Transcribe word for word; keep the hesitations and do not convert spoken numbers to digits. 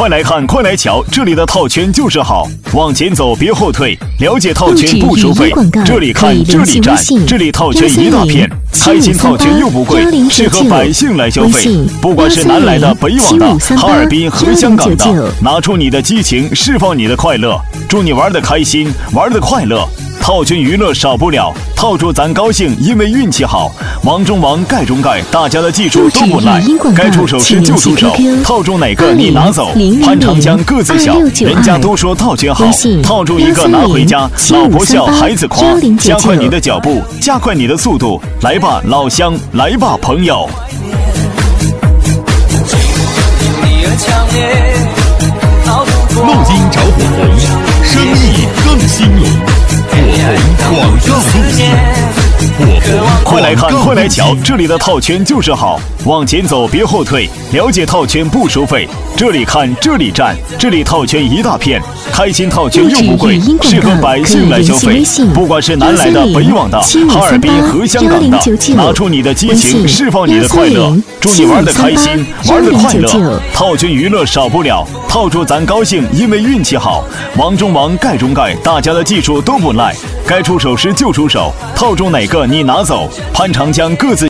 快来看，快来瞧，这里的套圈就是好，往前走别后退，了解套圈不收费，这里看这里站，这里套圈一大片，开心套圈又不贵，适合百姓来消费。不管是南来的、北往的、哈尔滨和香港的，拿出你的激情，释放你的快乐，祝你玩得开心，玩得快乐。套圈娱乐少不了，套住咱高兴，因为运气好。王中王，盖中盖，大家的技术都不赖，该出手时就出手，套住哪个你拿走。潘长江个子小，人家都说套圈好，套住一个拿回家，老婆笑，孩子夸。加快你的脚步，加快你的速度，来吧，老乡，来吧，朋友。 录音找火红，生意更兴隆。火红广告路线，火红快来看，快来瞧，这里的套圈就是好，往前走别后退，了解套圈不收费，这里看这里站，这里套圈一大片，开心套圈又不贵，适合百姓来消费。不管是南来的、北往的、哈尔滨和香港的，拿出你的激情，释放你的快乐，祝你玩得开心，玩得快乐。套圈娱乐少不了，套住咱高兴，因为运气好。王中王，盖中盖，大家的技术都不赖，该出手时就出手，套住哪个你拿走。潘长江个子